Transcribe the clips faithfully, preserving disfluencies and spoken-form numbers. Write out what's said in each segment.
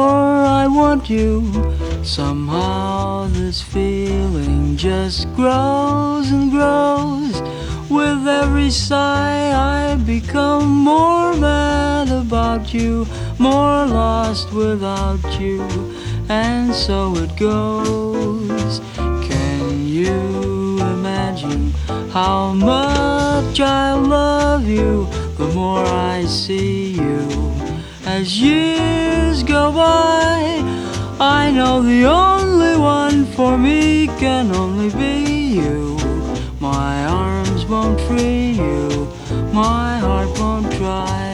more I want you. Somehow this feeling just grows and grows. With every sigh I become more mad about you, more lost without you, and so it goes. Can you imagine how much I love you the more I see you? As years go by, I know the only one for me can only be you. My arms won't free you, my heart won't try.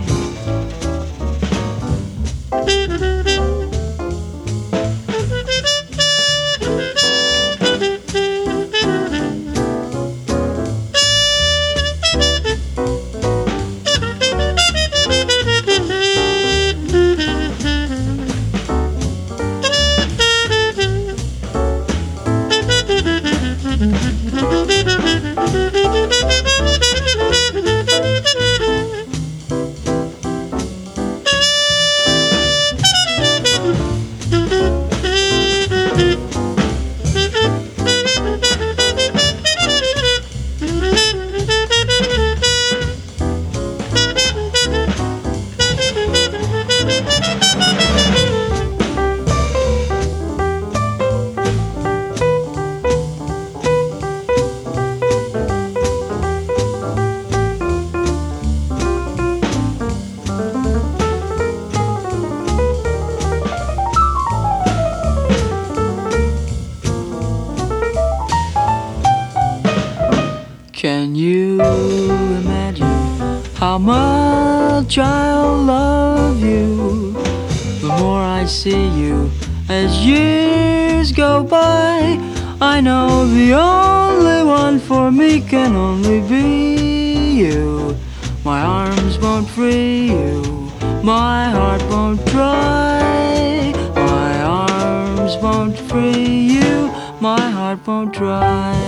Can you imagine how much I'll love you the more I see you? As years go by, I know the only one for me can only be you. My arms won't free you, my heart won't try. My arms won't free you, my heart won't try.